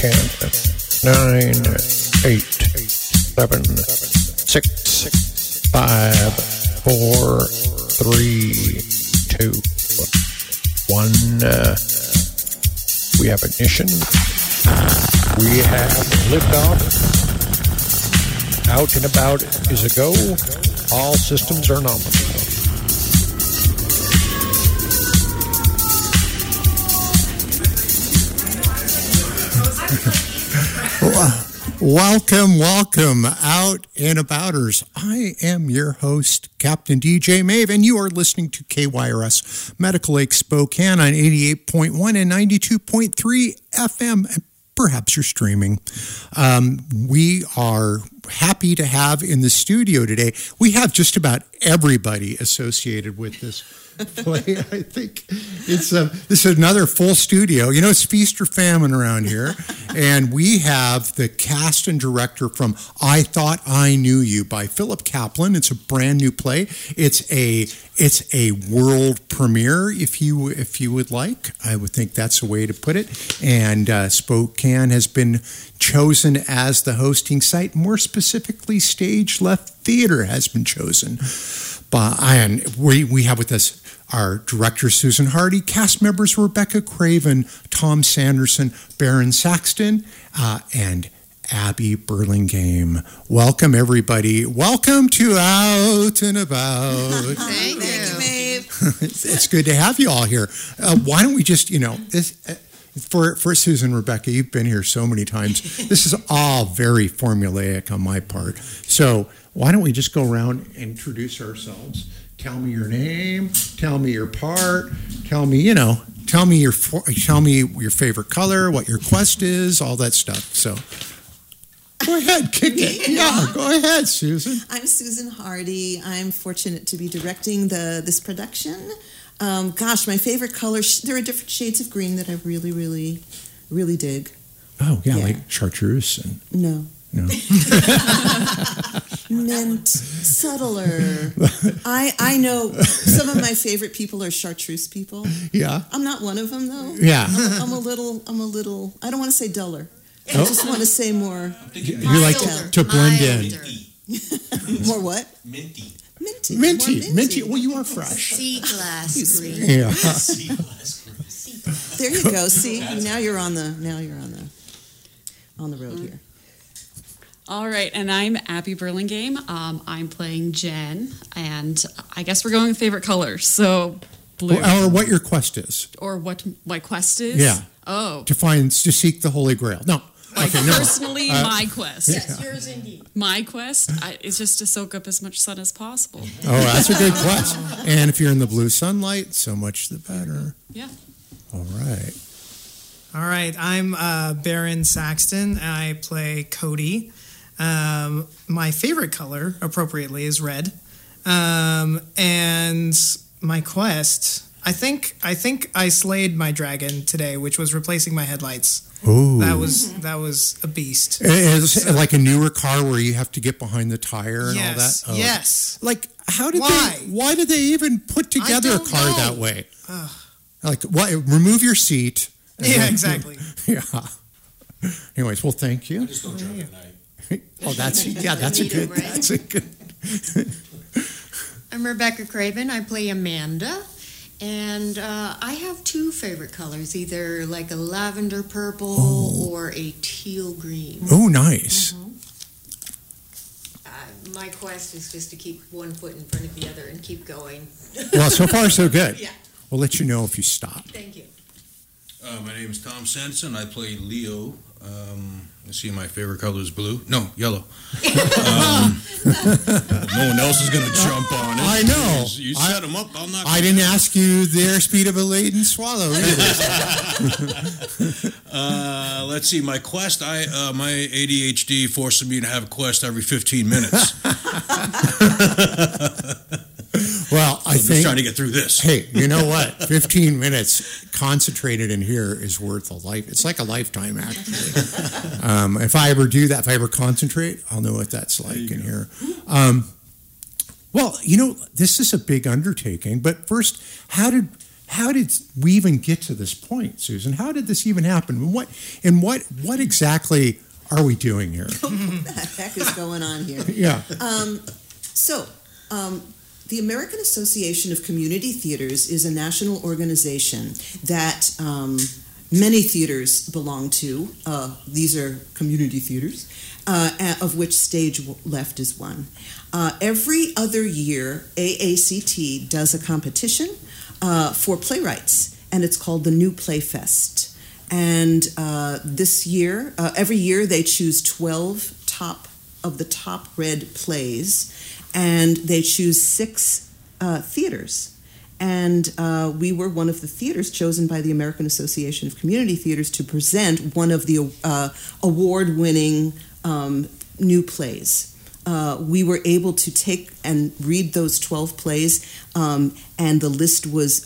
10, 9, 8, 7, 6, 5, 4, 3, 2, 1. We have ignition. We have liftoff. Out and About is a go. All systems are nominal. Welcome, Out and Abouters. I am your host, Captain DJ Mave, and you are listening to KYRS Medical Lake Spokane on 88.1 and 92.3 FM, and perhaps you're streaming. We are happy to have in the studio today, we have just about everybody associated with this play. I think it's this is another full studio. You know, it's feast or famine around here. And we have the cast and director from I Thought I Knew You by Philip Kaplan. It's a brand new play. It's a world premiere, if you would like. I would think that's a way to put it. And Spokane has been chosen as the hosting site. More specifically, Stage Left Theater has been chosen. And we have with us our director, Susan Hardy, cast members, Rebecca Craven, Tom Sanderson, Baron Saxton, and Abby Burlingame. Welcome, everybody. Welcome to Out and About. Thank you, Maeve. It's good to have you all here. Why don't we just, for Susan, Rebecca, you've been here so many times. This is all very formulaic on my part. So why don't we just go around and introduce ourselves? Tell me your name. Tell me your part. Tell me your favorite color, what your quest is, all that stuff. So go ahead, kick it. Yeah, go ahead, Susan. I'm Susan Hardy. I'm fortunate to be directing this production. My favorite colors, there are different shades of green that I really, really, really dig. Oh, yeah. Like chartreuse. No. Mint, subtler. I know some of my favorite people are chartreuse people. Yeah. I'm not one of them, though. Yeah. I'm a little, I don't want to say duller. I just want to say more. You like to blend in. More what? Minty. Minty. Well, you are fresh. Sea glass green. Yeah. There you go. See, now you're on the road here. All right, and I'm Abby Burlingame. I'm playing Jen, and I guess we're going with favorite colors. So blue. Or what your quest is. Or what my quest is. Yeah. Oh. To seek the Holy Grail. No. Okay, no. Personally, my quest. Yes, yours indeed. My quest is just to soak up as much sun as possible. Oh, that's a good quest. And if you're in the blue sunlight, so much the better. Yeah. All right. All right, I'm Baron Saxton. I play Cody. My favorite color, appropriately, is red. And my quest, I think I slayed my dragon today, which was replacing my headlights. Ooh. That was a beast. It's like a newer car where you have to get behind the tire and all that. Oh. Yes. Like, why did they even put together a car that way? Like, remove your seat. Yeah, exactly. Yeah. Anyways, well, thank you. I just don't drive at night. Oh, that's a good. I'm Rebecca Craven. I play Amanda. And I have two favorite colors, either like a lavender purple or a teal green. Oh, nice. My quest is just to keep one foot in front of the other and keep going. Well, so far, so good. Yeah. We'll let you know if you stop. Thank you. My name is Tom Sanderson. I play Leo. Let's see, my favorite color is blue. No, yellow. No one else is going to jump on it. I know. You set them up, I'll knock I didn't ask you the airspeed of a laden swallow either. Let's see, my quest, my ADHD forces me to have a quest every 15 minutes. Well, I'm just trying to get through this. Hey, you know what? 15 minutes concentrated in here is worth a life. It's like a lifetime, actually. If I ever do that, if I ever concentrate, I'll know what that's like in here. Well, this is a big undertaking. But first, how did how did we even get to this point, Susan? How did this even happen? What exactly are we doing here? What the heck is going on here? Yeah. The American Association of Community Theaters is a national organization that many theaters belong to. These are community theaters, of which Stage Left is one. Every other year, AACT does a competition for playwrights, and it's called the New Play Fest. And this year, every year they choose 12 top read plays, and they choose 6 theaters. And we were one of the theaters chosen by the American Association of Community Theaters to present one of the award-winning new plays. We were able to take and read those 12 plays, and the list was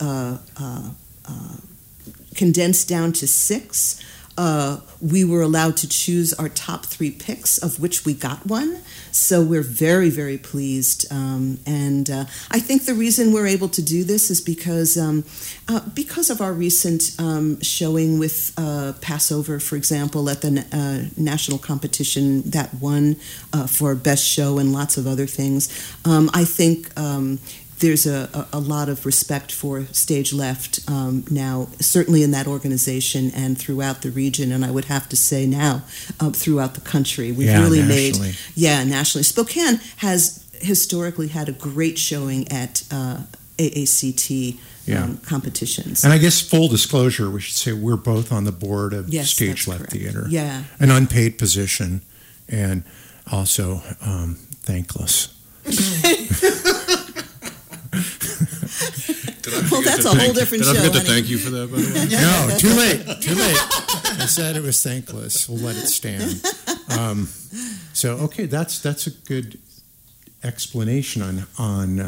condensed down to 6. We were allowed to choose our top 3 picks, of which we got one. So we're very, very pleased. And I think the reason we're able to do this is because of our recent showing with Passover, for example, at the national competition that won for Best Show and lots of other things. I think there's a lot of respect for Stage Left now, certainly in that organization and throughout the region, and I would have to say now throughout the country. We've really nationally. nationally. Spokane has historically had a great showing at AACT competitions. And I guess full disclosure, we should say we're both on the board of Yes, Stage that's Left correct. Theater. Yeah. An unpaid position and also thankless. Well, that's a whole different show. Did I forget to honey. thank you for that, by the way? No, too late. I said it was thankless. We'll let it stand. Okay, that's a good explanation on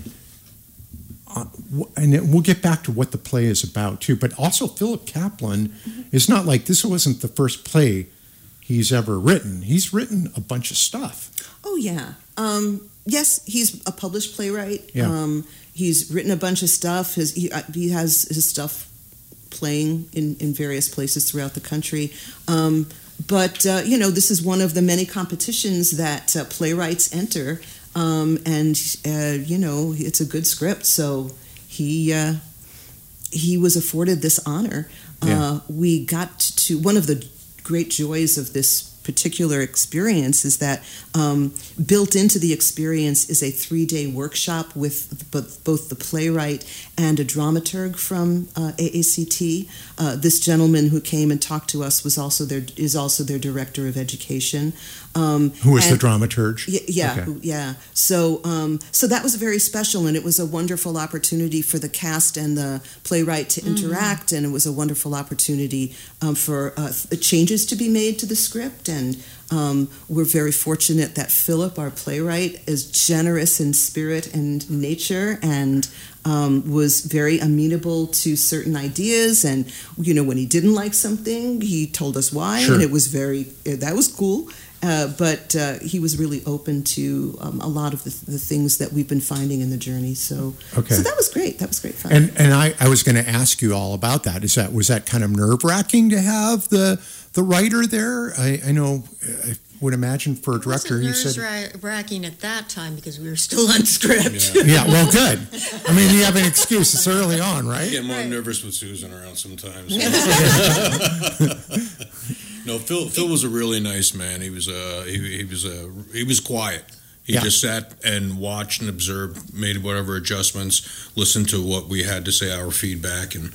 and we'll get back to what the play is about too. But also, Philip Kaplan is not like this wasn't the first play he's ever written. He's written a bunch of stuff. Oh yeah. Yes, he's a published playwright. Yeah. He's written a bunch of stuff. He has his stuff playing in various places throughout the country. But this is one of the many competitions that playwrights enter, and it's a good script. So he was afforded this honor. Yeah. We got to one of the great joys of this particular experience is that built into the experience is a 3-day workshop with both the playwright and a dramaturg from AACT. This gentleman who came and talked to us is also their director of education. Who was the dramaturg? Yeah. Okay. So that was very special, and it was a wonderful opportunity for the cast and the playwright to interact, and it was a wonderful opportunity for changes to be made to the script. And we're very fortunate that Philip, our playwright, is generous in spirit and nature, and was very amenable to certain ideas. And when he didn't like something, he told us why, Sure. and it was that was cool. But he was really open to a lot of the things that we've been finding in the journey. So that was great. That was great fun. And I was going to ask you all about that. Was that kind of nerve-wracking to have the writer there? I know. I would imagine for a director, he said nerve-wracking at that time because we were still on script. Yeah, well, good. I mean, you have an excuse. It's early on, right? I get more nervous with Susan around sometimes. No, Phil was a really nice man. He was quiet. He just sat and watched and observed, made whatever adjustments, listened to what we had to say, our feedback, and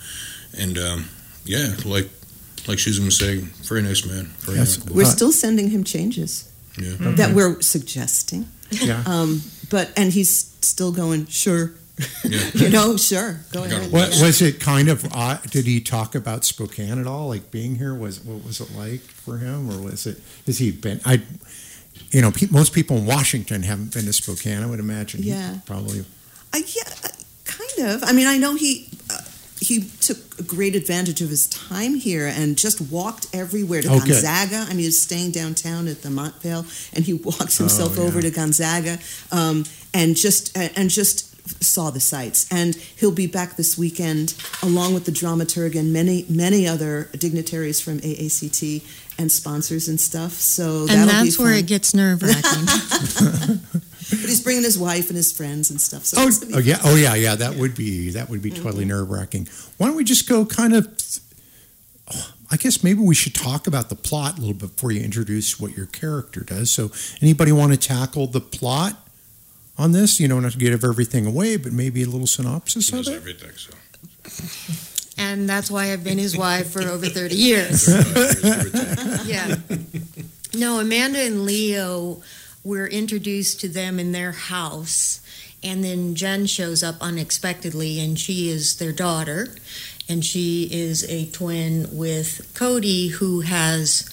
like Susan was saying, very nice man. Very nice. We're still sending him changes that we're suggesting. Yeah. And he's still going, sure. Yeah. Sure. Go ahead. Was it kind of odd? Did he talk about Spokane at all? Like being here, what was it like for him, or has he been? Most people in Washington haven't been to Spokane. I would imagine. Yeah. Probably. Kind of. I mean, I know he took a great advantage of his time here and just walked everywhere to Gonzaga. Good. I mean, he was staying downtown at the Montvale, and he walked himself over to Gonzaga, and just saw the sights. And he'll be back this weekend along with the dramaturg and many other dignitaries from AACT and sponsors and stuff. So and that's where it gets nerve-wracking. But he's bringing his wife and his friends and stuff. So yeah. That would be totally nerve-wracking. Why don't we just go kind of? I guess maybe we should talk about the plot a little bit before you introduce what your character does. So, anybody want to tackle the plot on this? Not to give everything away, but maybe a little synopsis He knows of it. everything. So. And that's why I've been his wife for over 30 years. Yeah. No, Amanda and Leo, we're introduced to them in their house, and then Jen shows up unexpectedly, and she is their daughter, and she is a twin with Cody, who has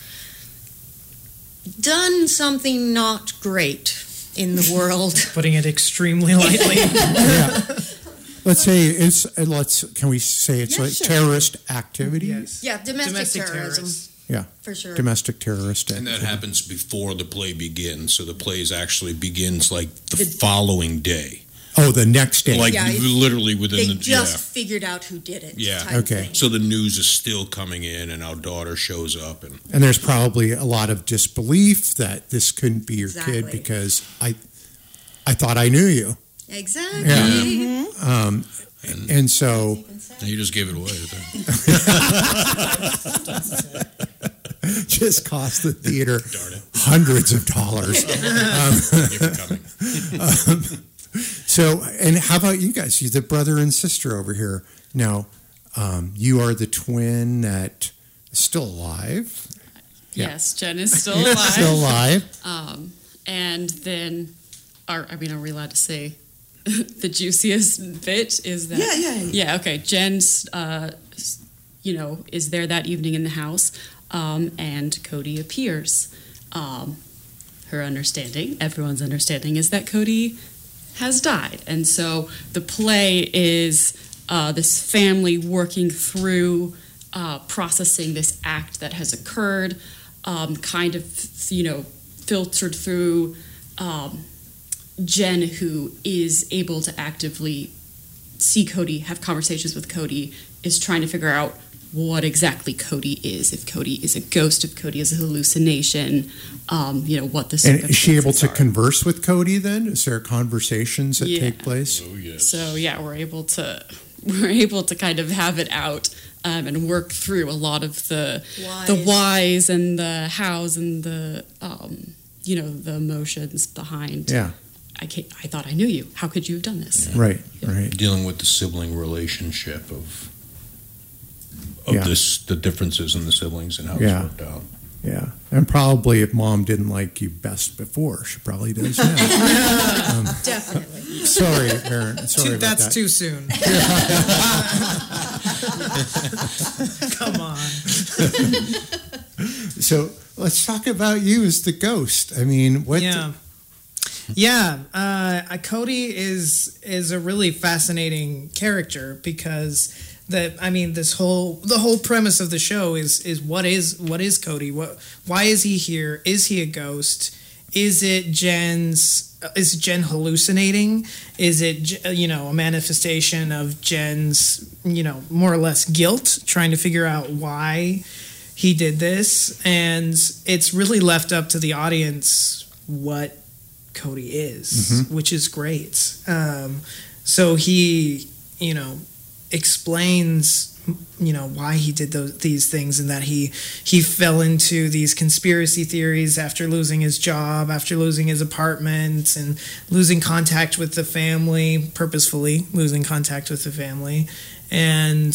done something not great in the world. Putting it extremely lightly. Yeah. Let's say can we say it's like sure. terrorist activity? Yes. Yeah, domestic terrorism. terrorists. Yeah. For sure. Domestic terrorist And that activity. happens before the play begins. So the plays actually begins like the following day. Oh, the next day. Like Yeah, literally within They the just figured out who did it. Yeah. type Okay. thing. So the news is still coming in, and our daughter shows up, and And there's probably a lot of disbelief that this couldn't be your Exactly. kid because I thought I knew you. Exactly. Yeah. And so you just gave it away. just cost the theater Darn it. hundreds of dollars. Thank you for coming. So, and how about you guys? You're the brother and sister over here. Now, you are the twin that is still alive. Yeah. Yes, Jen is still alive. Still alive. And then, are we allowed to say the juiciest bit is that? Yeah. Yeah, okay. Jen's, is there that evening in the house, and Cody appears. Her understanding, everyone's understanding, is that Cody has died. And so the play is this family working through processing this act that has occurred, kind of, filtered through Jen, who is able to actively see Cody, have conversations with Cody, is trying to figure out what exactly Cody is, if Cody is a ghost, if Cody is a hallucination, what the circumstances And is she able to are. converse with Cody then? Is there conversations that Yeah. take place? Oh yes. So yeah, we're able to kind of have it out and work through a lot of the whys and the hows and the the emotions behind. Yeah, I thought I knew you. How could you have done this? right. Dealing with the sibling relationship of Yeah. the differences in the siblings and how Yeah. it's worked out. Yeah, and probably if mom didn't like you best before, she probably does now. Definitely. Sorry, Aaron. Sorry about That's that. too soon. Come on. So let's talk about you as the ghost. I mean, what? Cody is a really fascinating character because the whole premise of the show is what is Cody? Why is he here? Is he a ghost? Is Jen hallucinating? Is it a manifestation of Jen's more or less guilt, trying to figure out why he did this? And it's really left up to the audience what Cody is, which is great. So he explains why he did these things, and that he fell into these conspiracy theories after losing his job, after losing his apartment, and losing contact with the family, purposefully losing contact with the family, and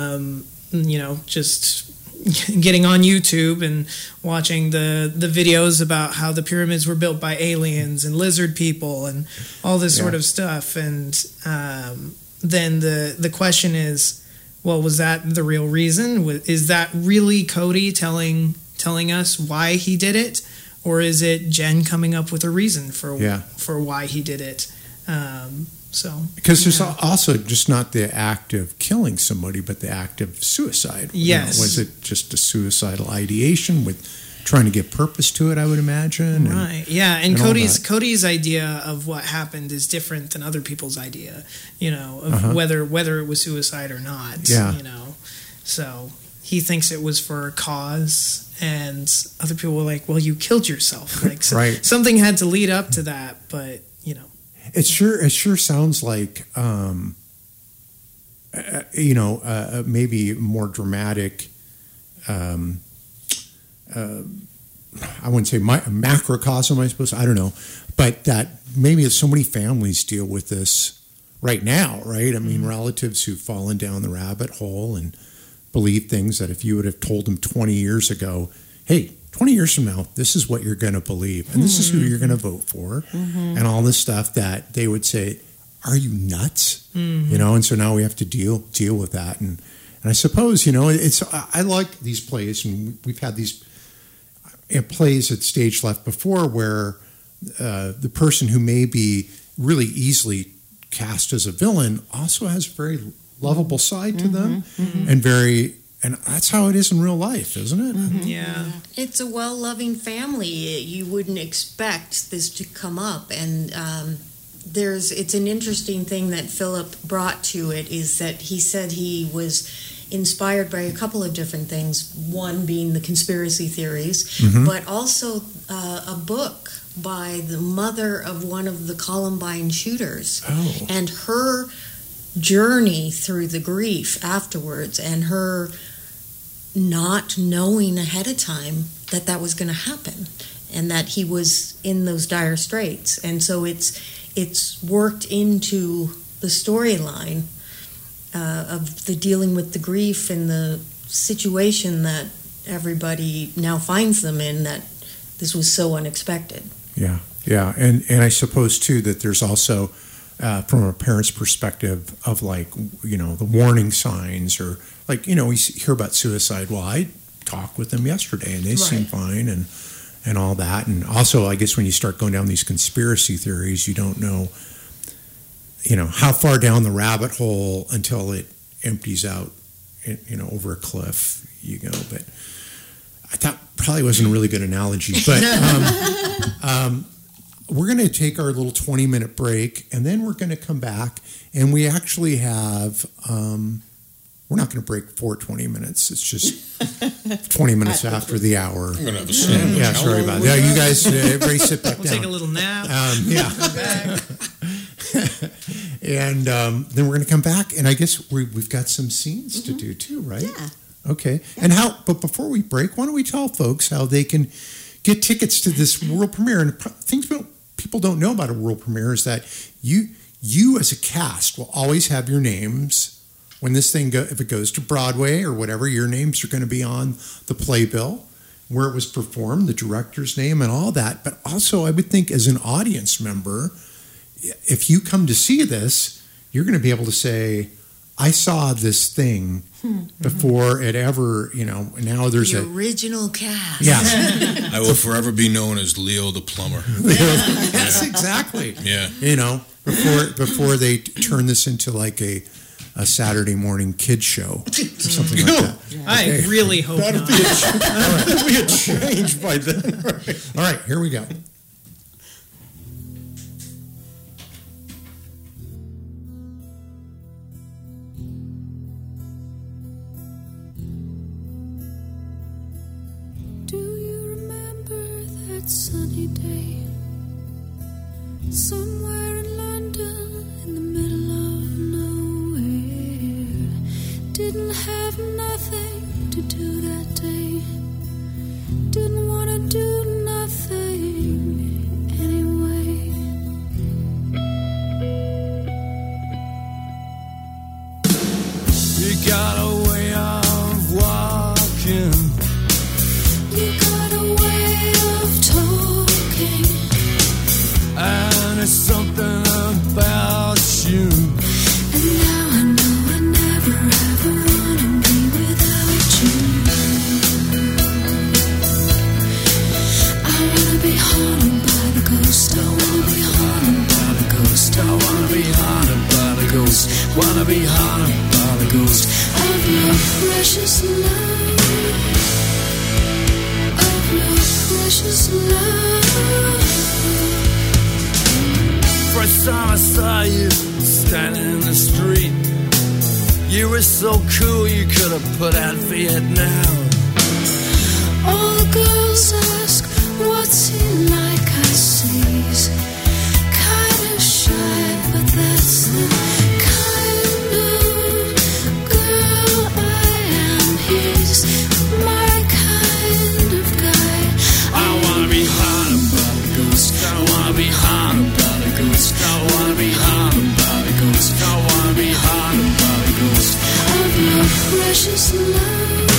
just getting on YouTube and watching the videos about how the pyramids were built by aliens and lizard people and all this sort of stuff. And then the question is, well, was that the real reason? Is that really Cody telling us why he did it? Or is it Jen coming up with a reason for why he did it? Because there's also just not the act of killing somebody, but the act of suicide. Yes. Was it just a suicidal ideation with trying to give purpose to it, I would imagine. Right. Yeah. And all Cody's idea of what happened is different than other people's idea, of whether it was suicide or not. Yeah. So he thinks it was for a cause, and other people were like, well, you killed yourself. Like, right. Something had to lead up to that, but, It sure sounds like, maybe more dramatic, I wouldn't say macrocosm, I suppose. I don't know. But that maybe so many families deal with this right now, right? I mean, relatives who've fallen down the rabbit hole and believe things that if you would have told them 20 years ago, hey, 20 years from now, this is what you're going to believe, and this is who you're going to vote for, and all this stuff, that they would say, are you nuts? And so now we have to deal with that. And I suppose, I like these plays, and we've had these plays at Stage Left before where the person who may be really easily cast as a villain also has a very lovable side to them, and that's how it is in real life, isn't it? Yeah. It's a well-loving family. You wouldn't expect this to come up, and it's an interesting thing that Philip brought to it, is that he said he was inspired by a couple of different things, one being the conspiracy theories, but also a book by the mother of one of the Columbine shooters, and her journey through the grief afterwards, and her not knowing ahead of time that was going to happen, and that he was in those dire straits. And so it's worked into the storyline of the dealing with the grief and the situation that everybody now finds them in, that this was so unexpected. Yeah. And I suppose, too, that there's also, from a parent's perspective of the warning signs, or we hear about suicide. Well, I talked with them yesterday and they seem fine, and all that. And also, I guess when you start going down these conspiracy theories, you don't know, how far down the rabbit hole until it empties out, over a cliff you go. But I thought probably wasn't a really good analogy, but we're going to take our little 20-minute break, and then we're going to come back, and we actually have, we're not going to break for 20 minutes. It's just 20 minutes after the hour. I'm going to have a sandwich. Yeah, sorry about that. You guys, everybody sit back down. We'll take a little nap. And then we're going to come back, and I guess we've got some scenes to do too, right? Yeah. Okay. But before we break, why don't we tell folks how they can get tickets to this world premiere? And things people don't know about a world premiere is that you as a cast will always have your names when this thing if it goes to Broadway or whatever. Your names are going to be on the playbill, where it was performed, the director's name, and all that. But also, I would think as an audience member, if you come to see this, you're going to be able to say, I saw this thing before it ever, now there's the original cast. Yeah. I will forever be known as Leo the Plumber. Yes, exactly. Yeah. Before they turn this into like a Saturday morning kid show or something like that. Yeah. I really hope That'll not. That'll be a change by then. All right, here we go. Sunny day somewhere in London in the middle of nowhere. Didn't have nothing to do that day. Didn't want to do nothing anyway. You got a way of walking. You got a way of talking, and it's something about you. And now I know I never ever wanna be without you. I wanna be haunted by the ghost. I wanna be haunted by the ghost. I wanna be haunted by the ghost. Wanna be haunted by the ghost of your precious love. your precious love. First time I saw you standing in the street, you were so cool you could have put out Vietnam. All the girls ask, what's he like? I say he's kinda shy, but that's the kind of girl I am. He's my kind of guy. I wanna be haunted by the ghost. I wanna be haunted by the ghost. I wanna be haunted by the ghost. I wanna be haunted by the ghost of your precious love.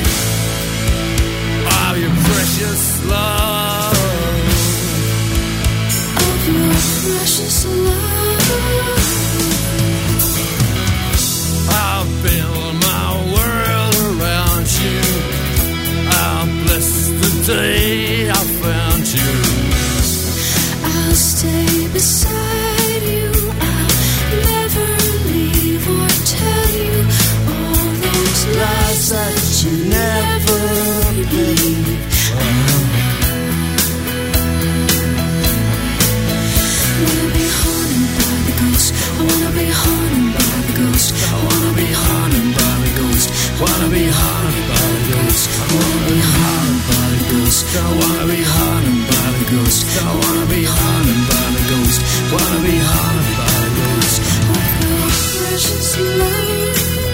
Of your precious love. Of your precious love. I'll build my world around you. I'll bless the day I found you. I'll stay beside you. I'll never leave or tell you all those lies that you never believe. I wanna be haunted by the ghost. I wanna be haunted by the ghost. I wanna be haunted by the ghost. Wanna be haunted by the ghost. I wanna be haunted by the ghost. I wanna be haunted by the ghost. I wanna be haunted by the ghost. Wanna be haunted by the ghost of your precious love.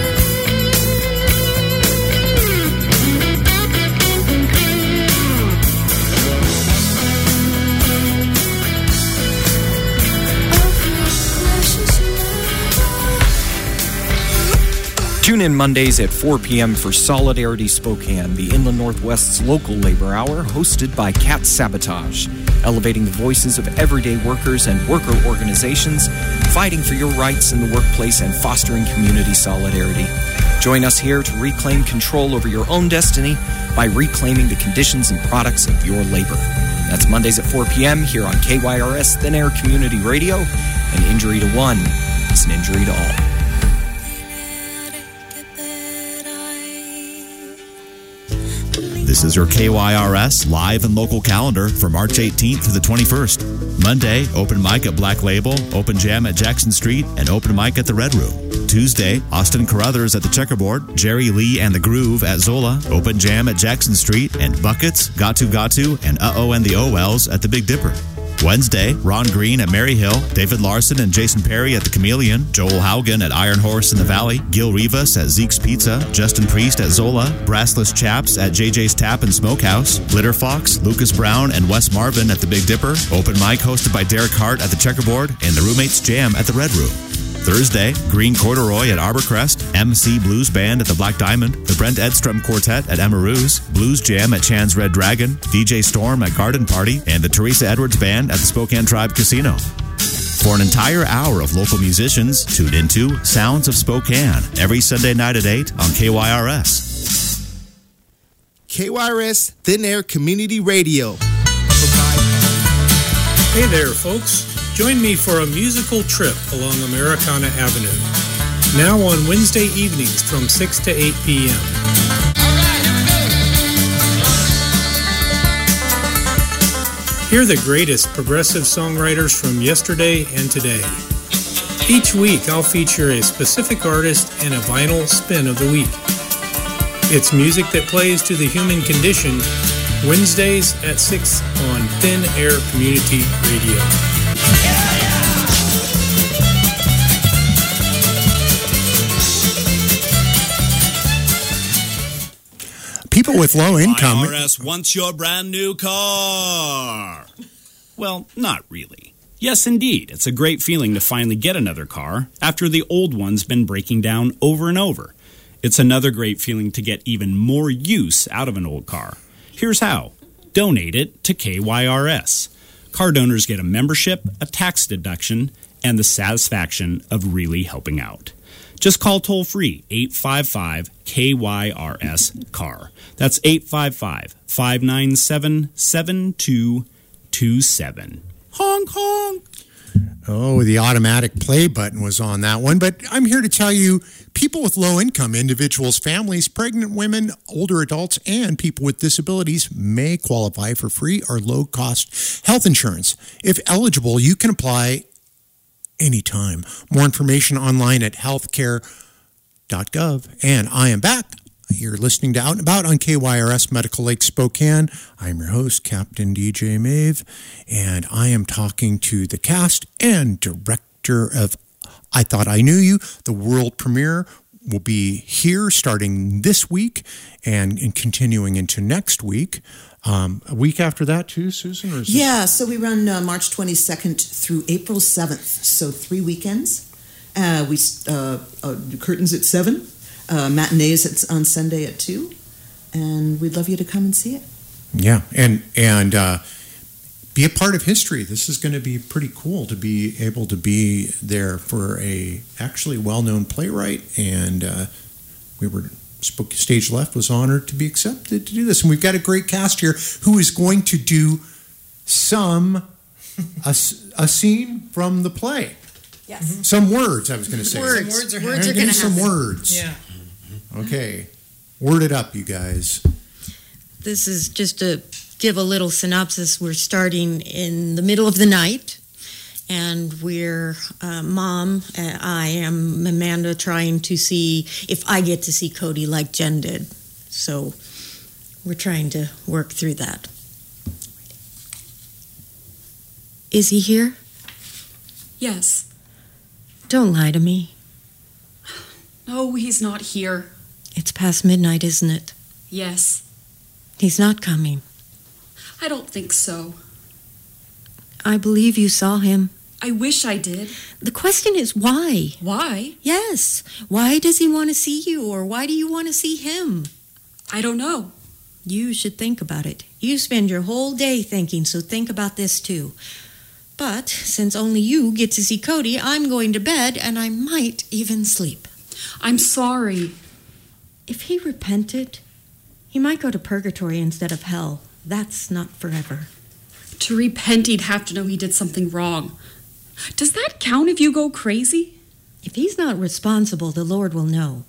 Tune in Mondays at 4 p.m. for Solidarity Spokane, the Inland Northwest's local labor hour, hosted by Cat Sabotage, elevating the voices of everyday workers and worker organizations, fighting for your rights in the workplace and fostering community solidarity. Join us here to reclaim control over your own destiny by reclaiming the conditions and products of your labor. That's Mondays at 4 p.m. here on KYRS Thin Air Community Radio. An injury to one is an injury to all. This is your KYRS live and local calendar for March 18th to the 21st. Monday, open mic at Black Label, open jam at Jackson Street, and open mic at the Red Room. Tuesday, Austin Carruthers at the Checkerboard, Jerry Lee and the Groove at Zola, open jam at Jackson Street, and Buckets, Gatu, and Uh-Oh and the O-Wells at the Big Dipper. Wednesday, Ron Green at Maryhill, David Larson and Jason Perry at the Chameleon, Joel Haugen at Iron Horse in the Valley, Gil Rivas at Zeke's Pizza, Justin Priest at Zola, Brassless Chaps at JJ's Tap and Smokehouse, Glitter Fox, Lucas Brown and Wes Marvin at the Big Dipper, open mic hosted by Derek Hart at the Checkerboard, and the Roommates Jam at the Red Room. Thursday, Green Corduroy at Arborcrest, MC Blues Band at the Black Diamond, the Brent Edstrom Quartet at Emeruz, Blues Jam at Chan's Red Dragon, DJ Storm at Garden Party, and the Teresa Edwards Band at the Spokane Tribe Casino. For an entire hour of local musicians, tune into Sounds of Spokane every Sunday night at 8 on KYRS. KYRS Thin Air Community Radio. Hey there, folks. Join me for a musical trip along Americana Avenue. Now on Wednesday evenings from 6 to 8 p.m. Hear the greatest progressive songwriters from yesterday and today. Each week I'll feature a specific artist and a vinyl spin of the week. It's music that plays to the human condition. Wednesdays at 6 on Thin Air Community Radio. People with low income. IRS wants your brand new car. Well, not really. Yes, indeed. It's a great feeling to finally get another car after the old one's been breaking down over and over. It's another great feeling to get even more use out of an old car. Here's how. Donate it to KYRS. Car donors get a membership, a tax deduction, and the satisfaction of really helping out. Just call toll-free 855-KYRS-CAR. That's 855-597-7227. Honk, honk. Oh, the automatic play button was on that one. But I'm here to tell you, people with low income, individuals, families, pregnant women, older adults, and people with disabilities may qualify for free or low cost health insurance. If eligible, you can apply anytime. More information online at healthcare.gov. And I am back. You're listening to Out and About on KYRS Medical Lake Spokane. I'm your host, Captain DJ Mave, and I am talking to the cast and director of I Thought I Knew You. The world premiere will be here starting this week and continuing into next week. A week after that too, Susan? Or yeah, so we run March 22nd through April 7th, so 3 weekends. We curtains at 7. Matinees on Sunday at 2, and we'd love you to come and see it. Yeah, and be a part of history. This is going to be pretty cool to be able to be there for a actually well-known playwright, and Stage Left was honored to be accepted to do this, and we've got a great cast here who is going to do a scene from the play. Yes. Some words, I was going to say. Words are going to happen. Some words. Yeah. Okay. Word it up, you guys. This is just to give a little synopsis. We're starting in the middle of the night, and we're, I am Amanda, trying to see if I get to see Cody like Jen did. So we're trying to work through that. Is he here? Yes. Don't lie to me. No, he's not here. It's past midnight, isn't it? Yes. He's not coming. I don't think so. I believe you saw him. I wish I did. The question is why? Why? Yes. Why does he want to see you, or why do you want to see him? I don't know. You should think about it. You spend your whole day thinking, so think about this too. But since only you get to see Cody, I'm going to bed, and I might even sleep. I'm sorry. If he repented, he might go to purgatory instead of hell. That's not forever. To repent, he'd have to know he did something wrong. Does that count if you go crazy? If he's not responsible, the Lord will know.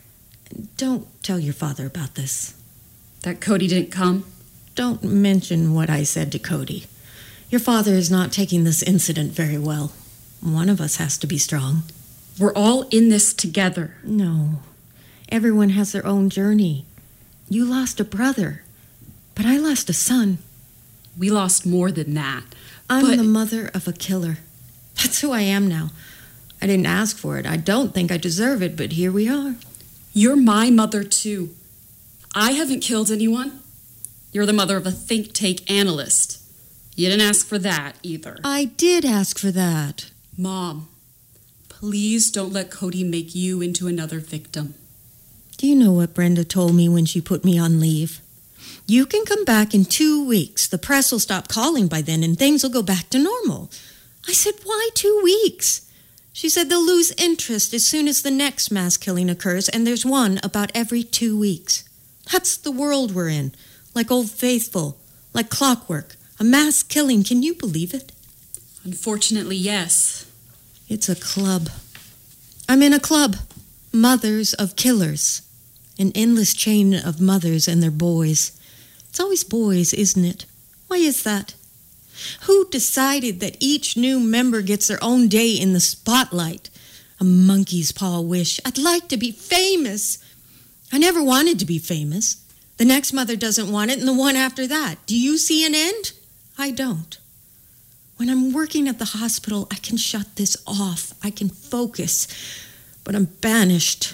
Don't tell your father about this. That Cody didn't come? Don't mention what I said to Cody. Your father is not taking this incident very well. One of us has to be strong. We're all in this together. No. Everyone has their own journey. You lost a brother, but I lost a son. We lost more than that. I'm the mother of a killer. That's who I am now. I didn't ask for it. I don't think I deserve it, but here we are. You're my mother, too. I haven't killed anyone. You're the mother of a think tank analyst. You didn't ask for that, either. I did ask for that. Mom, please don't let Cody make you into another victim. Do you know what Brenda told me when she put me on leave? You can come back in 2 weeks. The press will stop calling by then and things will go back to normal. I said, why 2 weeks? She said they'll lose interest as soon as the next mass killing occurs, and there's one about every 2 weeks. That's the world we're in. Like Old Faithful, like clockwork. A mass killing, can you believe it? Unfortunately, yes. It's a club. I'm in a club. Mothers of Killers. An endless chain of mothers and their boys. It's always boys, isn't it? Why is that? Who decided that each new member gets their own day in the spotlight? A monkey's paw wish. I'd like to be famous. I never wanted to be famous. The next mother doesn't want it, and the one after that. Do you see an end? I don't. When I'm working at the hospital, I can shut this off. I can focus. But I'm banished.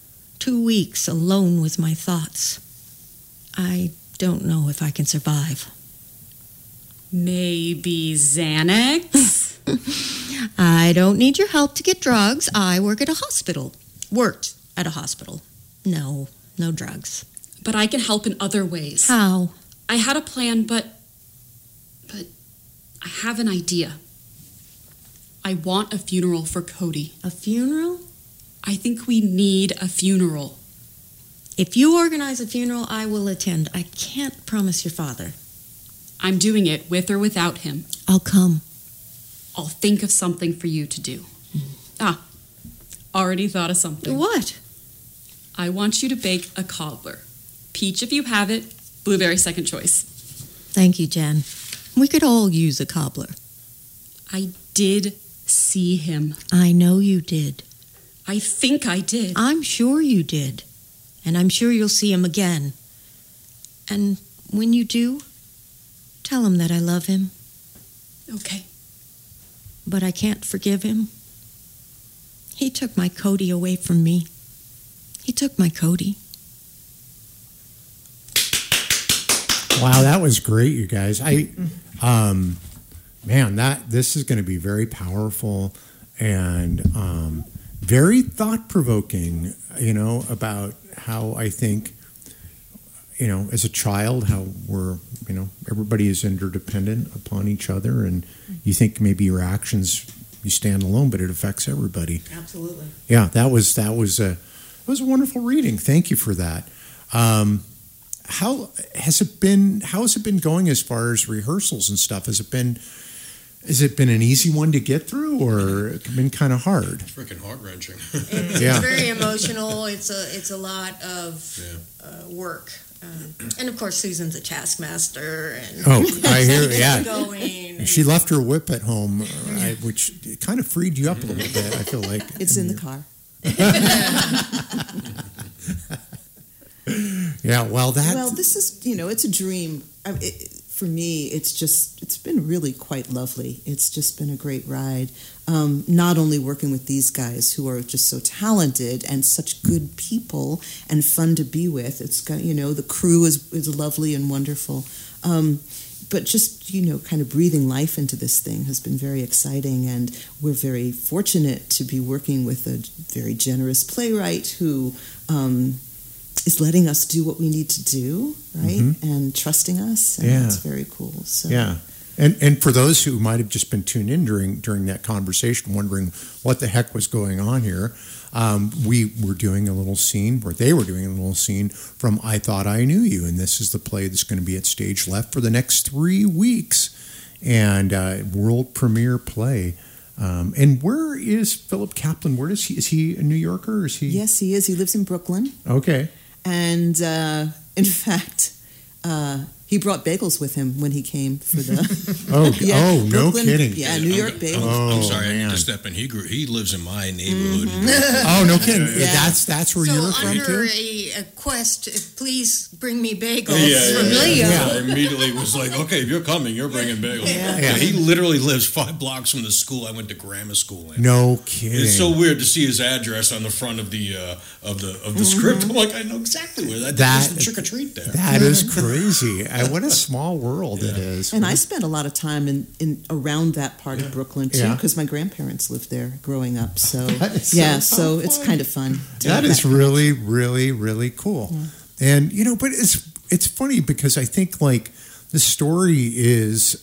2 weeks alone with my thoughts. I don't know if I can survive. Maybe Xanax? I don't need your help to get drugs. I work at a hospital. Worked at a hospital. No drugs. But I can help in other ways. How? I had a plan, but I have an idea. I want a funeral for Cody. A funeral? I think we need a funeral. If you organize a funeral, I will attend. I can't promise your father. I'm doing it with or without him. I'll come. I'll think of something for you to do. Already thought of something. What? I want you to bake a cobbler. Peach if you have it, blueberry second choice. Thank you, Jen. We could all use a cobbler. I did see him. I know you did. I think I did. I'm sure you did. And I'm sure you'll see him again. And when you do, tell him that I love him. Okay. But I can't forgive him. He took my Cody away from me. He took my Cody. Wow, that was great, you guys. This is going to be very powerful and very thought-provoking, about how I think, as a child, how we're, everybody is interdependent upon each other, and you think maybe your actions, you stand alone, but it affects everybody. Absolutely. Yeah, that was a wonderful reading. Thank you for that. How has it been going as far as rehearsals and stuff? Has it been an easy one to get through, or it been kind of hard? It's freaking heart-wrenching. It's very emotional. It's a lot of work. And of course, Susan's a taskmaster. And I hear. Yeah, going. She left her whip at home, which kind of freed you up a little bit. I feel like it's in the car. Yeah. Well, this is it's a dream. For me, it's been really quite lovely. It's just been a great ride. Not only working with these guys who are just so talented and such good people and fun to be with. It's got, the crew is lovely and wonderful. But just, kind of breathing life into this thing has been very exciting. And we're very fortunate to be working with a very generous playwright who is letting us do what we need to do, right? Mm-hmm. And trusting us. And that's very cool. So. Yeah. And for those who might have just been tuned in during that conversation, wondering what the heck was going on here, we were doing a little scene, or they were doing a little scene from I Thought I Knew You. And this is the play that's going to be at Stage Left for the next 3 weeks. And world premiere play. And where is Philip Kaplan? Where is he? Is he a New Yorker? Or is he? Yes, he is. He lives in Brooklyn. Okay. And in fact, he brought bagels with him when he came for the. No kidding! Yeah, New York bagels. I'm sorry, I need to step in. He lives in my neighborhood. Mm-hmm. No kidding! Yeah. That's where you're from too. Under a quest, please bring me bagels from Leo. I immediately was like, okay, if you're coming, you're bringing bagels. Yeah. He literally lives 5 blocks from the school I went to grammar school in. No kidding! It's so weird to see his address on the front of the script. I'm like, I know exactly where that's the trick or treat there. That is crazy. What a small world it is. And I spent a lot of time in around that part of Brooklyn too, because my grandparents lived there growing up. So so it's kind of fun. That is really, really, really cool. Yeah. And but it's funny because I think like the story is,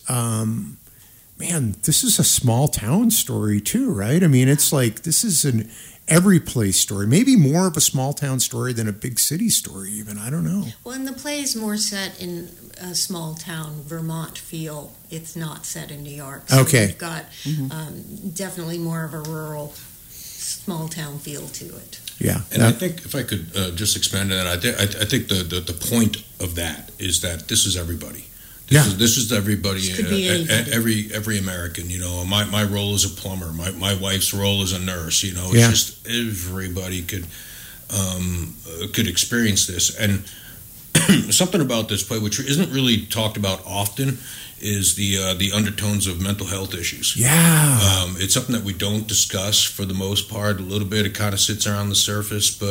this is a small town story too, right? I mean, it's like this is an every place story, maybe more of a small town story than a big city story even. I don't know. Well, and the play is more set in a small town Vermont feel. It's not set in New York. So okay. We've got definitely more of a rural small town feel to it. Yeah. And I think if I could just expand on that, I think the point of that is that this is everybody. This is everybody, every American. My role is a plumber. My wife's role is a nurse. It's just everybody could experience this. And something about this play, which isn't really talked about often, is the undertones of mental health issues. Yeah, it's something that we don't discuss for the most part. A little bit, it kind of sits around the surface, but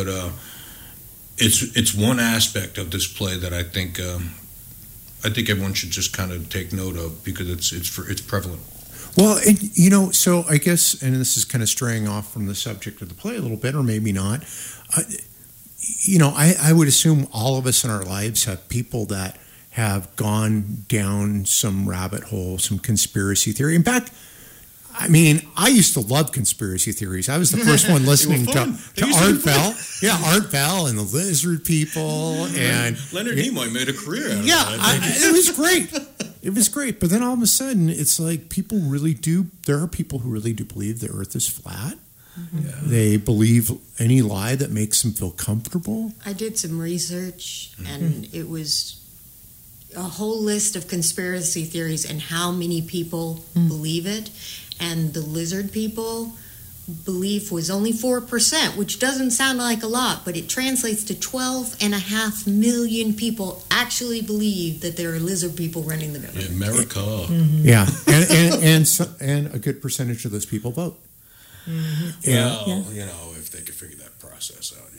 it's one aspect of this play that I think everyone should just kind of take note of because it's prevalent. Well, so I guess, and this is kind of straying off from the subject of the play a little bit, or maybe not. I would assume all of us in our lives have people that have gone down some rabbit hole, some conspiracy theory. In fact, I mean, I used to love conspiracy theories. I was the first one listening to Art Bell. Yeah, Art Bell and the lizard people. And Leonard Nimoy made a career out of it was great. It was great, but then all of a sudden, it's like people really do. There are people who really do believe the Earth is flat. Yeah. They believe any lie that makes them feel comfortable. I did some research, and it was a whole list of conspiracy theories and how many people believe it. And the lizard people belief was only 4%, which doesn't sound like a lot, but it translates to 12.5 million people actually believe that there are lizard people running the government. America. Yeah, and a good percentage of those people vote. Well, you know, if they could figure that process out,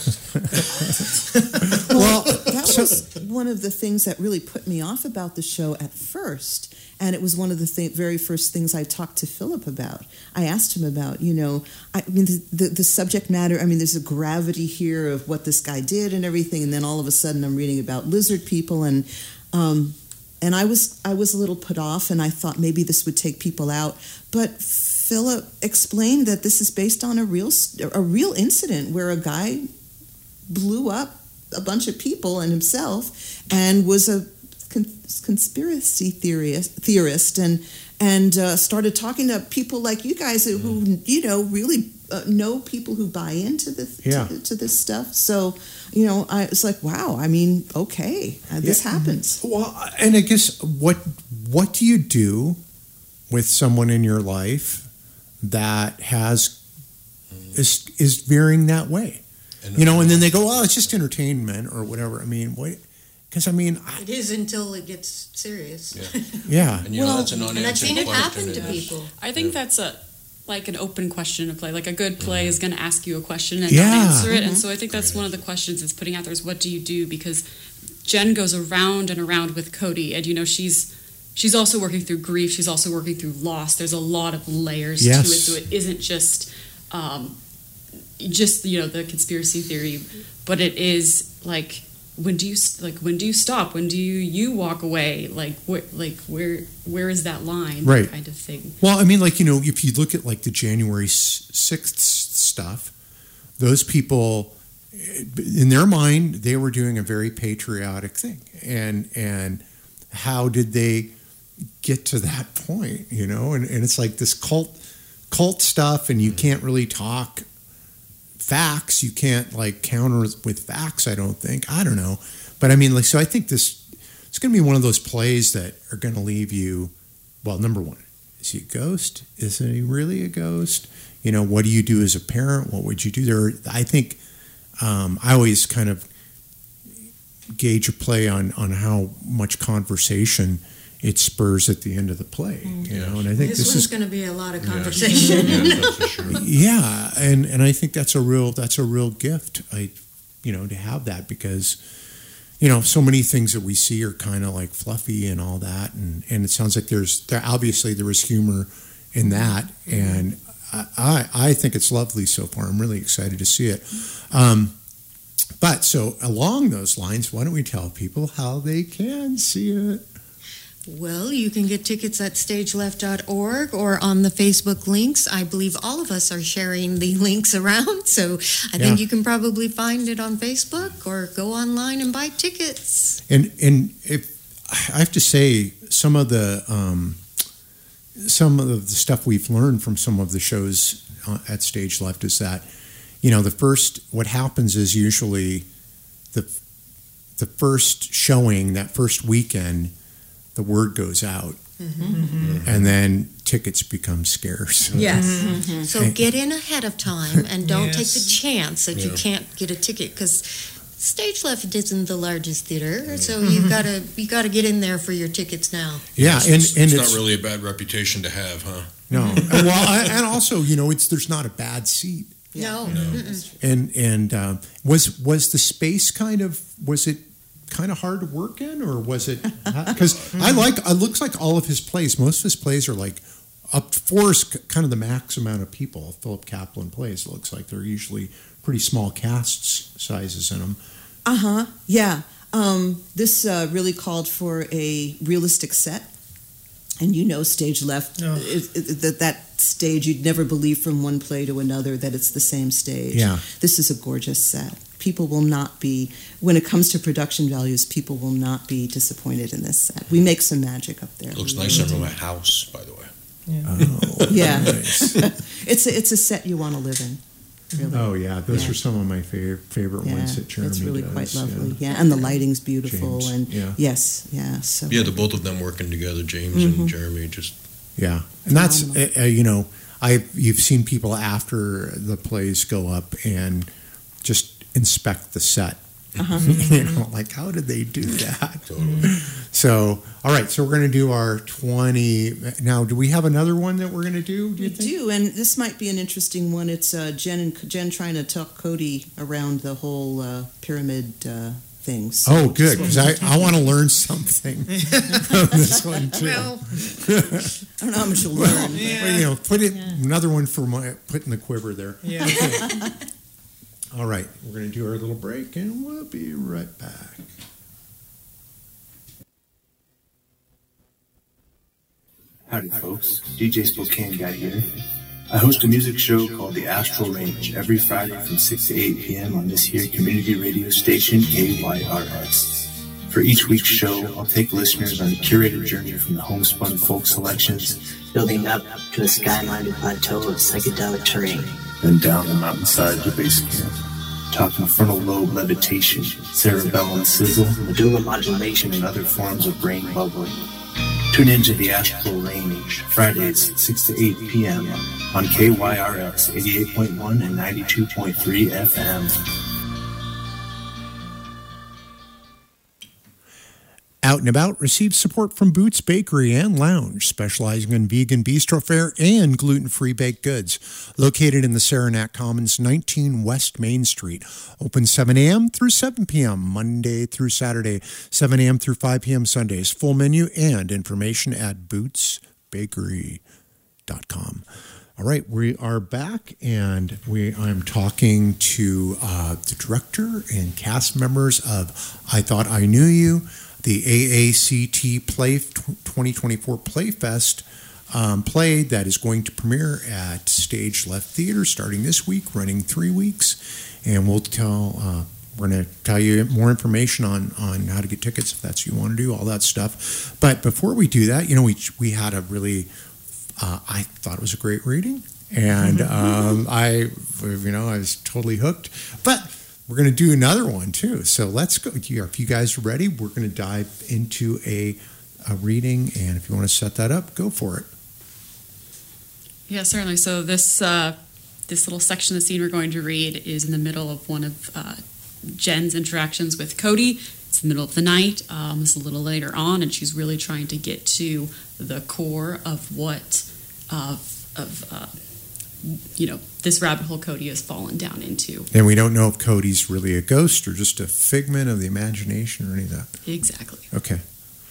Well, that was one of the things that really put me off about the show at first. And it was one of the very first things I talked to Philip about. I asked him about, you know, I mean, the subject matter, I mean, there's a gravity here of what this guy did and everything. And then all of a sudden I'm reading about lizard people. And I was a little put off, and I thought maybe this would take people out. But Philip explained that this is based on a real incident where a guy blew up a bunch of people and himself, and was a conspiracy theorist, and started talking to people like you guys who you know really know people who buy into this to this stuff. So you know, it's like, wow. I mean, okay, this happens. Well, and I guess what do you do with someone in your life that is veering that way? You know, and then they go, "Oh, it's just entertainment or whatever." I mean, what? Because I mean, it is until it gets serious. Yeah. And you know, that's an unanswered and I've seen it question. happen to people. I think that's an open question to play. Like a good play is going to ask you a question and not answer it. And so I think that's one of the questions it's putting out there is, what do you do? Because Jen goes around and around with Cody, and you know she's also working through grief. She's also working through loss. There's a lot of layers to it, so it isn't just you know, the conspiracy theory, but it is like, when do you stop? When do you walk away? Where is that line? Right. Kind of thing. Well, I mean, like, you know, if you look at like the January 6th stuff, those people, in their mind, they were doing a very patriotic thing, and how did they get to that point? You know, and it's like this cult stuff, and you can't really talk facts. You can't like counter with facts, I don't think. I don't know. But I mean, like, so I think it's going to be one of those plays that are going to leave you, well, number one, is he a ghost? Is he really a ghost? You know, what do you do as a parent? What would you do there? I think I always kind of gauge a play on how much conversation it spurs at the end of the play, you know, and I think this is going to be a lot of conversation. That's for sure. Yeah, and I think that's a real gift, to have that, because, you know, so many things that we see are kind of like fluffy and all that, and it sounds like there obviously there was humor in that, and I think it's lovely so far. I'm really excited to see it. But so along those lines, why don't we tell people how they can see it? Well, you can get tickets at stageleft.org or on the Facebook links. I believe all of us are sharing the links around, so I think you can probably find it on Facebook or go online and buy tickets. And if I have to say, some of the stuff we've learned from some of the shows at Stage Left is that, you know, what happens is usually the first showing, that first weekend, the word goes out, and then tickets become scarce. Yes. So get in ahead of time and don't take the chance that you can't get a ticket, because Stage Left isn't the largest theater, so you gotta get in there for your tickets now. Yeah, it's not really a bad reputation to have, huh? No. Well, and also, you know, there's not a bad seat. No. And was the space was it kind of hard to work in, or was it? Because it looks like all of his plays, most of his plays are like up to 4 is kind of the max amount of people Philip Kaplan plays. It looks like they're usually pretty small cast sizes in them. Yeah. This really called for a realistic set. And stage left, that stage you'd never believe from one play to another that it's the same stage. Yeah. This is a gorgeous set. People will not be, when it comes to production values, people will not be disappointed in this set. We make some magic up there. It looks nicer than my house, by the way. Yeah. Oh, yeah. Nice. It's a set you want to live in. Really. Oh yeah, those are some of my favorite ones that Jeremy It's really does. quite lovely. Yeah, and the lighting's beautiful. James, and yes. So the both of them working together, James and Jeremy, just and that's you've seen people after the plays go up and just inspect the set. Like how did they do that? Totally. So, all right. So we're going to do our 20. Now, do we have another one that we're going to do? We do, and this might be an interesting one. It's Jen trying to talk Cody around the whole pyramid things. Oh, good, because I want to learn something from this one too. Well, I don't know how much you'll learn. Well, put it another one for put in the quiver there. Yeah. Okay. All right, we're going to do our little break, and we'll be right back. Howdy, folks. DJ Spokane Guy here. I host a music show called The Astral Range every Friday from 6 to 8 p.m. on this here community radio station, KYRS. For each week's show, I'll take listeners on a curated journey from the homespun folk selections, building up to a skyline plateau of psychedelic terrain, then down the mountainside to base camp, talking frontal lobe levitation, cerebellum sizzle, medulla modulation, and other forms of brain bubbling. Tune into the Astral Range, Fridays, 6 to 8 p.m. on KYRS 88.1 and 92.3 FM. Out and About receives support from Boots Bakery and Lounge, specializing in vegan bistro fare and gluten-free baked goods. Located in the Saranac Commons, 19 West Main Street. Open 7 a.m. through 7 p.m., Monday through Saturday, 7 a.m. through 5 p.m. Sundays. Full menu and information at bootsbakery.com. All right, we are back, and I'm talking to the director and cast members of I Thought I Knew You, the AACT Play 2024 Playfest play that is going to premiere at Stage Left Theater starting this week, running 3 weeks. And we're going to tell you more information on how to get tickets if that's what you want to do, all that stuff. But before we do that, we had a really, I thought it was a great reading. And I was totally hooked. But we're going to do another one, too. So let's go. If you guys are ready, we're going to dive into a reading. And if you want to set that up, go for it. Yeah, certainly. So this little section of the scene we're going to read is in the middle of one of Jen's interactions with Cody. It's the middle of the night. It's a little later on, and she's really trying to get to the core of what this rabbit hole Cody has fallen down into. And we don't know if Cody's really a ghost or just a figment of the imagination or any of that. Exactly. Okay.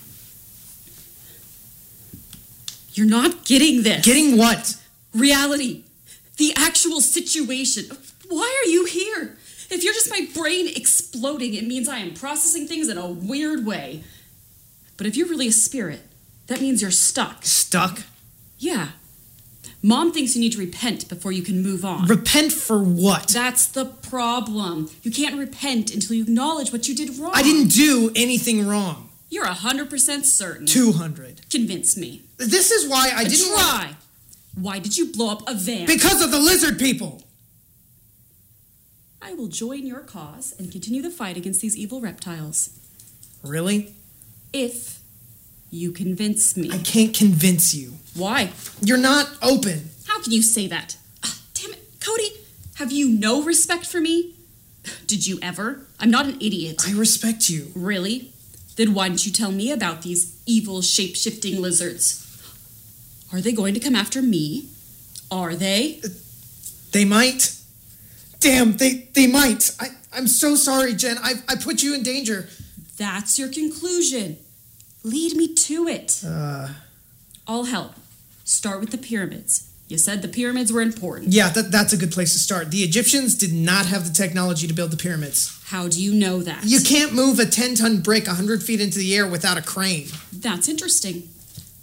You're not getting this. Getting what? Reality. The actual situation. Why are you here? If you're just my brain exploding, it means I am processing things in a weird way. But if you're really a spirit, that means you're stuck. Stuck? Yeah. Mom thinks you need to repent before you can move on. Repent for what? That's the problem. You can't repent until you acknowledge what you did wrong. I didn't do anything wrong. You're 100% certain. 200. Convince me. This is why I didn't try. Why did you blow up a van? Because of the lizard people. I will join your cause and continue the fight against these evil reptiles. Really? If you convince me. I can't convince you. Why? You're not open. How can you say that? Damn it, Cody, have you no respect for me? Did you ever? I'm not an idiot. I respect you. Really? Then why didn't you tell me about these evil shape-shifting lizards? Are they going to come after me? Are they? They might. Damn, they might. I'm so sorry, Jen. I put you in danger. That's your conclusion. Lead me to it. I'll help. Start with the pyramids. You said the pyramids were important. Yeah, that's a good place to start. The Egyptians did not have the technology to build the pyramids. How do you know that? You can't move a 10-ton brick 100 feet into the air without a crane. That's interesting.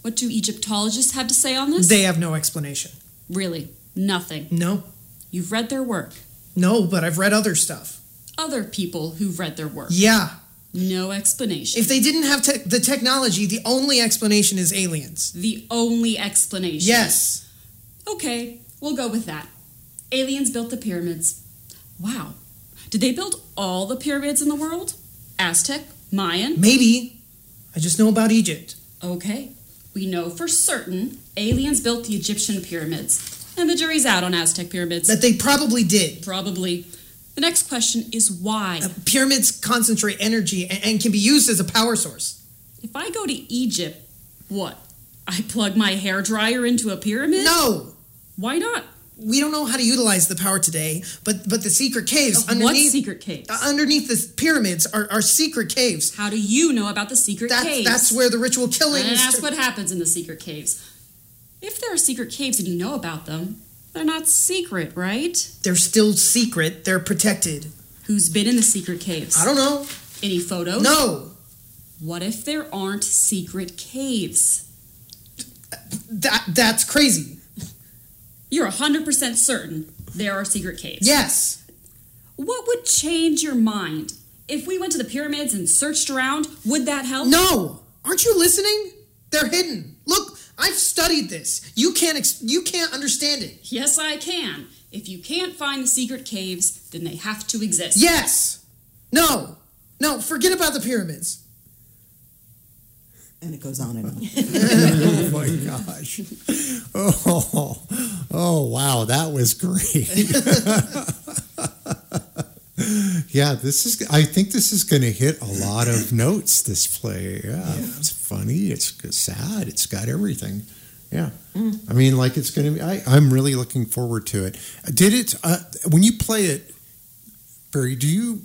What do Egyptologists have to say on this? They have no explanation. Really? Nothing? No. You've read their work? No, but I've read other stuff. Other people who've read their work? Yeah. No explanation. If they didn't have the technology, the only explanation is aliens. The only explanation? Yes. Okay, we'll go with that. Aliens built the pyramids. Wow. Did they build all the pyramids in the world? Aztec? Mayan? Maybe. I just know about Egypt. Okay. We know for certain aliens built the Egyptian pyramids. And the jury's out on Aztec pyramids. That they probably did. Probably. The next question is why? Pyramids concentrate energy and can be used as a power source. If I go to Egypt, what? I plug my hairdryer into a pyramid? No! Why not? We don't know how to utilize the power today, but the secret caves underneath... What secret caves? Underneath the pyramids are secret caves. How do you know about the secret caves? That's where the ritual killings... And that's what happens in the secret caves. If there are secret caves and you know about them, they're not secret, right? They're still secret. They're protected. Who's been in the secret caves? I don't know. Any photos? No. What if there aren't secret caves? That's crazy. You're 100% certain there are secret caves? Yes. What would change your mind? If we went to the pyramids and searched around, would that help? No. Aren't you listening? They're hidden. Look, I've studied this. You can't understand it. Yes, I can. If you can't find the secret caves, then they have to exist. Yes. No, forget about the pyramids. And it goes on and on. Oh my gosh. Oh wow, that was great. Yeah, I think this is going to hit a lot of notes, this play. Yeah, it's funny, it's sad, it's got everything. Yeah. I mean, like, it's going to be, I'm really looking forward to it. Did it, when you play it, Barry, do you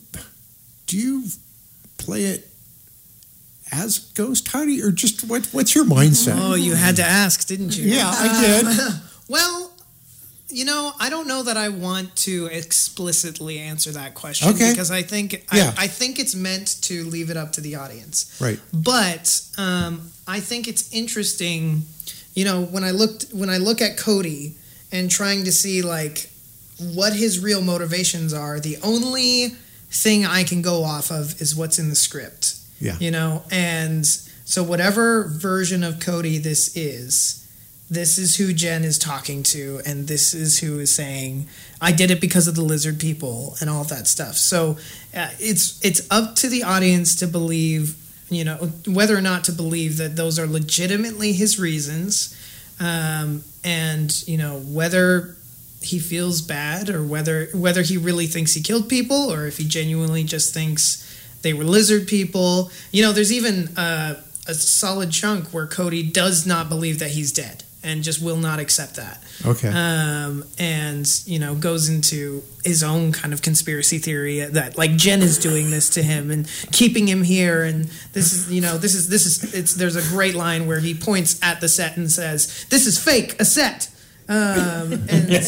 play it as Ghost? How do you, or just, what's your mindset? Oh, you had to ask, didn't you? Yeah, I did. Well, I don't know that I want to explicitly answer that question, because I think it's meant to leave it up to the audience. Right. But I think it's interesting, when I look at Cody and trying to see like what his real motivations are, the only thing I can go off of is what's in the script. Yeah. And so whatever version of Cody this is who Jen is talking to, and this is who is saying, I did it because of the lizard people and all that stuff. So it's up to the audience to believe, whether or not to believe that those are legitimately his reasons, and, whether he feels bad or whether he really thinks he killed people, or if he genuinely just thinks they were lizard people. There's even a solid chunk where Cody does not believe that he's dead and just will not accept that. Okay. And goes into his own kind of conspiracy theory that like Jen is doing this to him and keeping him here. And there's a great line where he points at the set and says, "This is fake, a set." Anyway,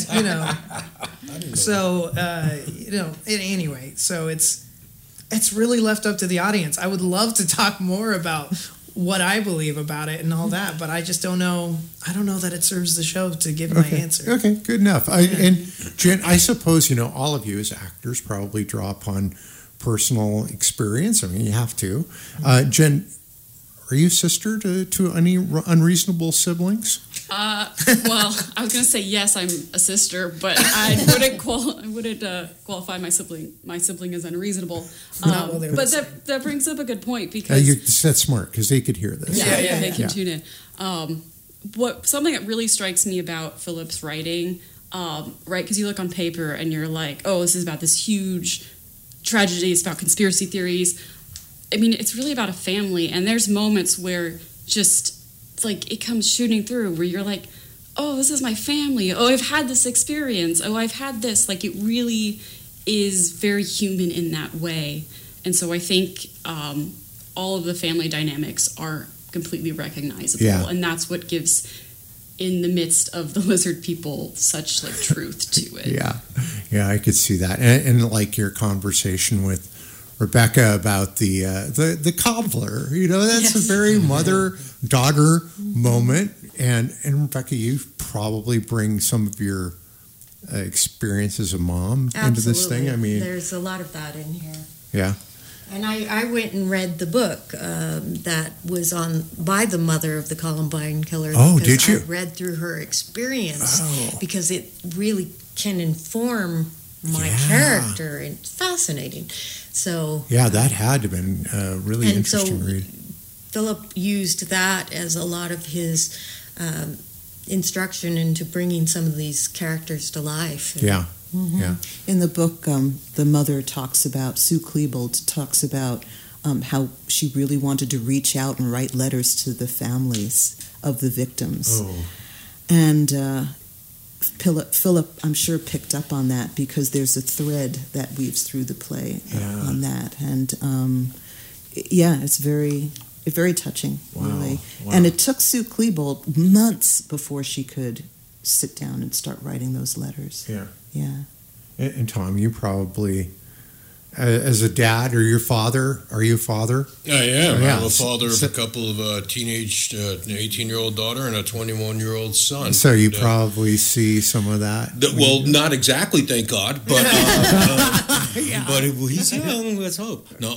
so it's really left up to the audience. I would love to talk more about what I believe about it and all that, but I just don't know. I don't know that it serves the show to give my answer. Okay, good enough. And Jen, I suppose, all of you as actors probably draw upon personal experience. I mean, you have to. Jen, are you sister to any unreasonable siblings? Well, I was going to say yes, I'm a sister, but I wouldn't qualify my sibling as unreasonable. But that brings up a good point, because that's smart, because they could hear this. Yeah, they can tune in. Something that really strikes me about Philip's writing, right? Because you look on paper and you're like, oh, this is about this huge tragedy. It's about conspiracy theories. I mean, it's really about a family, and there's moments where just like it comes shooting through where you're like, oh, this is my family. Oh, I've had this experience. Oh, I've had this. Like, it really is very human in that way. And so I think all of the family dynamics are completely recognizable. Yeah. And that's what gives, in the midst of the lizard people, such truth to it. Yeah, I could see that. And like your conversation with Rebecca about the cobbler. You know, that's a very mother-daughter moment. And Rebecca, you probably bring some of your experience as a mom into this thing. I mean, there's a lot of that in here. Yeah. And I went and read the book that was by the mother of the Columbine killer. Oh, did you? I read through her experience because it really can inform my character, and it's fascinating. So yeah, that had to have been a really interesting read. Philip used that as a lot of his instruction into bringing some of these characters to life. Yeah. Mm-hmm. Yeah. In the book, the mother talks about, Sue Klebold talks about how she really wanted to reach out and write letters to the families of the victims. Oh. And Philip, I'm sure, picked up on that because there's a thread that weaves through the play on that. And it's very touching, really. Wow. And it took Sue Klebold months before she could sit down and start writing those letters. Yeah. Yeah. And Tom, you probably, as a dad, or your father, are you a father? I am. Yeah. I'm a father of a couple of teenage, an 18-year-old daughter and a 21-year-old son. So you probably see some of that. Well, not exactly, thank God, but but he's young. Let's hope. No,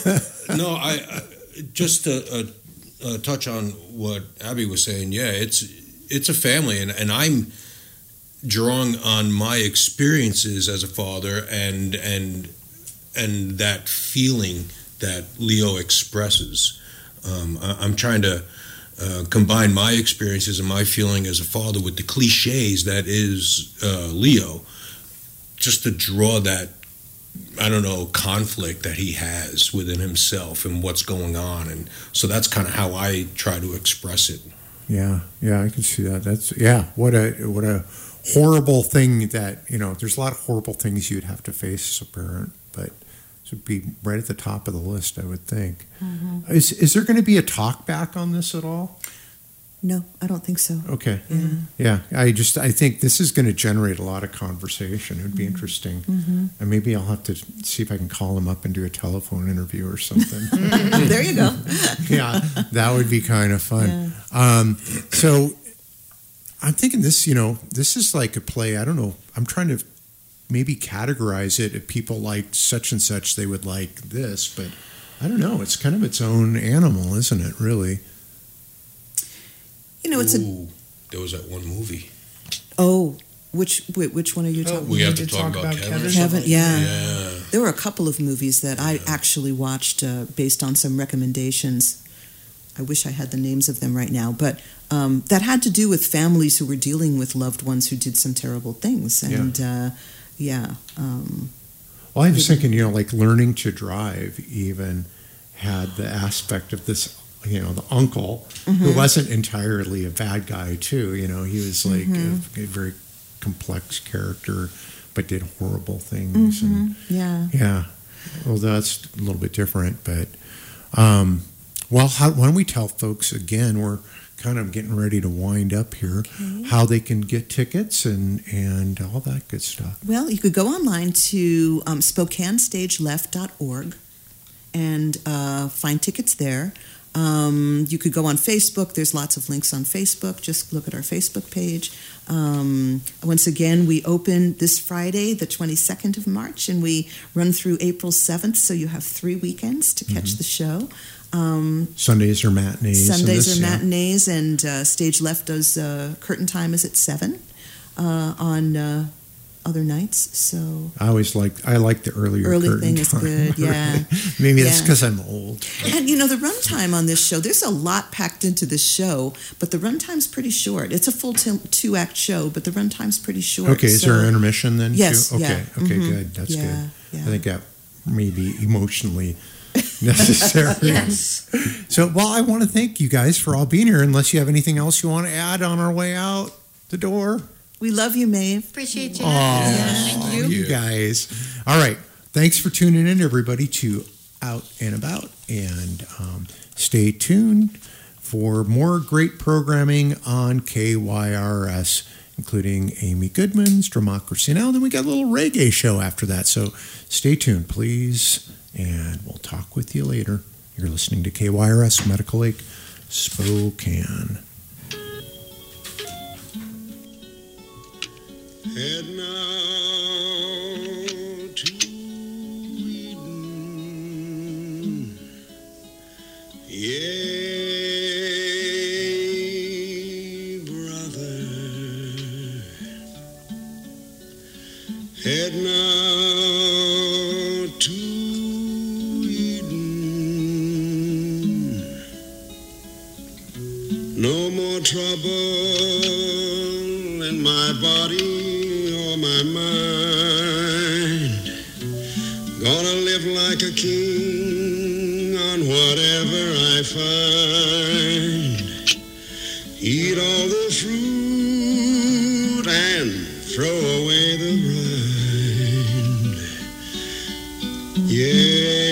I just to touch on what Abby was saying. Yeah, it's a family, and I'm drawing on my experiences as a father and that feeling that Leo expresses. I'm trying to combine my experiences and my feeling as a father with the cliches that is Leo, just to draw that, I don't know, conflict that he has within himself and what's going on. And so that's kind of how I try to express it. Yeah, I can see that. That's what a horrible thing that, there's a lot of horrible things you'd have to face as a parent, but this would be right at the top of the list, I would think. Mm-hmm. Is there going to be a talk back on this at all? No, I don't think so. Okay. Yeah. I think this is going to generate a lot of conversation. It would be interesting. Mm-hmm. And maybe I'll have to see if I can call him up and do a telephone interview or something. There you go. Yeah, that would be kind of fun. Yeah. So I'm thinking this is like a play. I don't know. I'm trying to maybe categorize it. If people like such and such, they would like this. But I don't know. It's kind of its own animal, isn't it, really? There was that one movie. Oh, which one are you talking about? We have to talk about Kevin. Kevin, yeah. There were a couple of movies that I actually watched based on some recommendations. I wish I had the names of them right now, but that had to do with families who were dealing with loved ones who did some terrible things. And well, I was thinking, like Learning to Drive even had the aspect of this, the uncle, who wasn't entirely a bad guy too. He was like a very complex character, but did horrible things. And, well, that's a little bit different, but why don't we tell folks again, we're kind of getting ready to wind up here, how they can get tickets and all that good stuff. Well, you could go online to SpokaneStageLeft.org and find tickets there. You could go on Facebook. There's lots of links on Facebook. Just look at our Facebook page. Once again, we open this Friday, the 22nd of March, and we run through April 7th, so you have 3 weekends to catch the show. Sundays are matinees. Matinees, and Stage Left does curtain time is at 7 on other nights. So I like the early thing is good. Yeah, maybe that's because I'm old. And the runtime on this show, there's a lot packed into this show, but the runtime's pretty short. It's a full 2-act show, but the runtime's pretty short. Okay, is there an intermission then? Yes. Too? Okay. Good. That's good. I think that may be emotionally necessary. Yes. So, I want to thank you guys for all being here. Unless you have anything else you want to add on our way out the door. We love you, Maeve. Appreciate you. Thank you guys. All right. Thanks for tuning in, everybody, to Out and About. And stay tuned for more great programming on KYRS including Amy Goodman's Democracy Now! Then we got a little reggae show after that. So stay tuned, please, and we'll talk with you later. You're listening to KYRS Medical Lake, Spokane. Head now to Eden. Yea, brother. Head now to Eden. No more trouble in my body. My mind, gonna live like a king on whatever I find, eat all the fruit and throw away the rind, yeah.